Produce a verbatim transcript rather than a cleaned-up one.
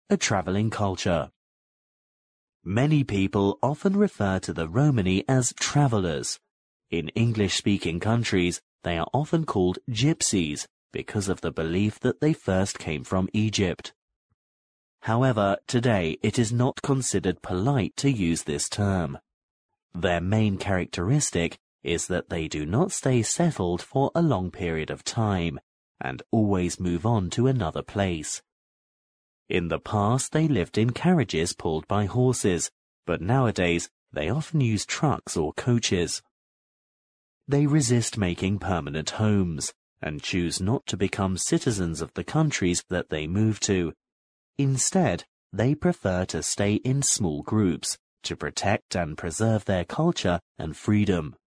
a traveling culture. Many people often refer to the Romani as travelers. In English-speaking countries, they are often called gypsies because of the belief that they first came from Egypt. However, today it is not considered polite to use this term. Their main characteristic is that they do not stay settled for a long period of time and always move on to another place. In the past, they lived in carriages pulled by horses, but nowadays they often use trucks or coaches. They resist making permanent homes and choose not to become citizens of the countries that they move to. Instead, they prefer to stay in small groups to protect and preserve their culture and freedom.